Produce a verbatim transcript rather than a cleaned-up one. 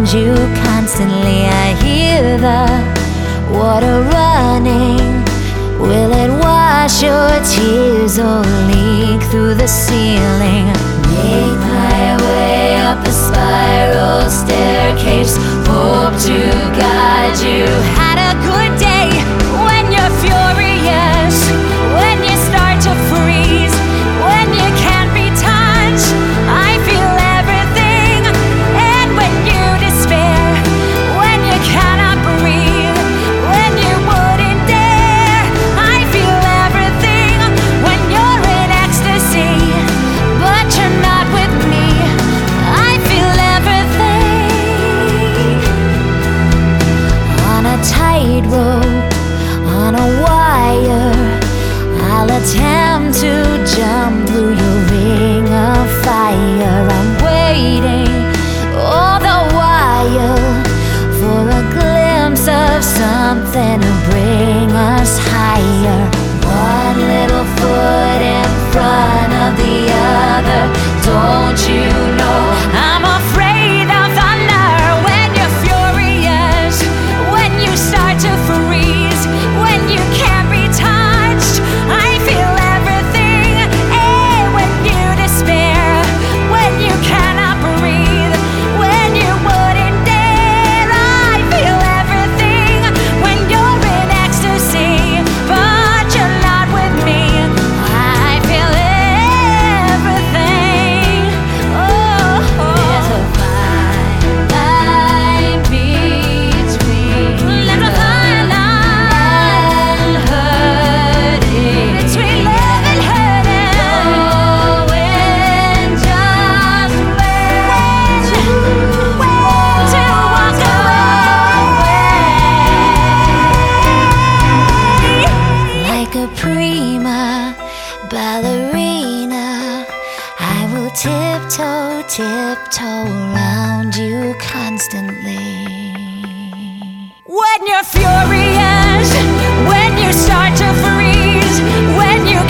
around you constantly. I hear the water running. Will it wash your tears or leak through the ceiling? Make my way up a spiral staircase, hope to guide you. Had a good day when you're furious, when you start to freeze, when you can't be touched. I feel everything. And when you despair, when you cannot breathe, when you wouldn't dare, I feel everything. When you're in ecstasy, but you're not with me, I feel everything. On a tightrope, on a wire, I'll attempt to jump through your ring of fire. I'm waiting all the while for a glimpse of something to bring us higher. One little foot in front of the other. Don't you know I'm afraid of thunder? When you're furious, when you start to freeze, when you can't be touched, I feel everything. Eh, when you despair, when you cannot breathe, when you wouldn't dare, I feel everything. When you're in ecstasy, but you're not with me, I feel everything. Oh, there's a fine line between there's a fine line and hurting, between love and hurting. Knowing just when to walk away. Like a prima ballerina, I will tiptoe, tiptoe around you constantly. When you're furious, when you start to freeze, when you